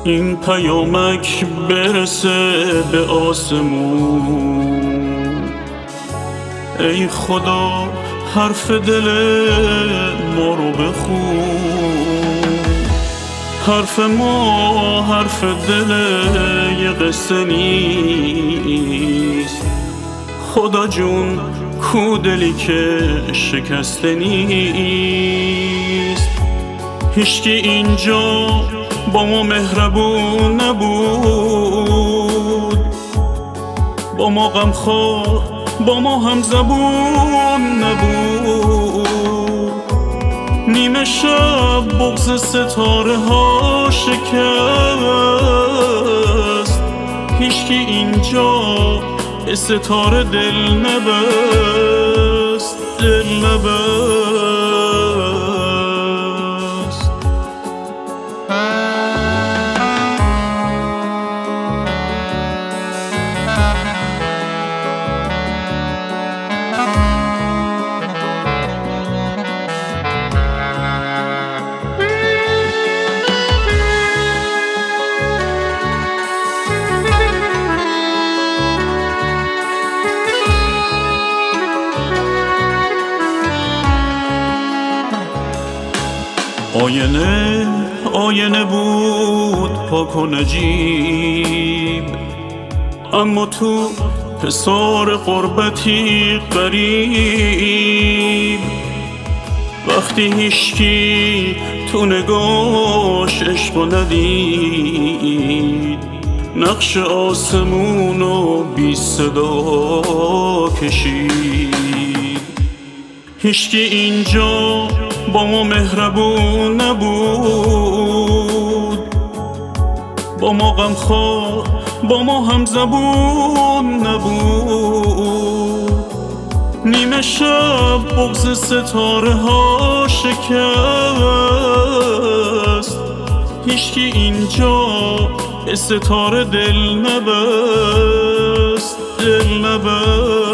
این پیامک برسه به آسمون. ای خدا حرف دل ما رو بخون. حرف ما حرف دل یه قصه نیست. خدا جون کو دلی که شکسته نیست. هیچکی اینجا با ما مهربون نبود، با ما غمخوار با ما هم زبون نبود. نیمه شب بغض ستاره ها شکست. هیچکی اینجا به ستاره دل نبست، دل نبست. آینه بود پاک و نجیب، اما تو حصار غربتی غریب. وقتی هیچکی تو نگاش عشقو ندید، نقش آسمونو بی صدا کشید. هیچکی اینجا با ما مهربون نبود، با ما غمخوار با ما هم زبون نبود. نیمه شب بغض ستاره ها شکست. هیچکی اینجا به ستاره دل نبست، دل نبست.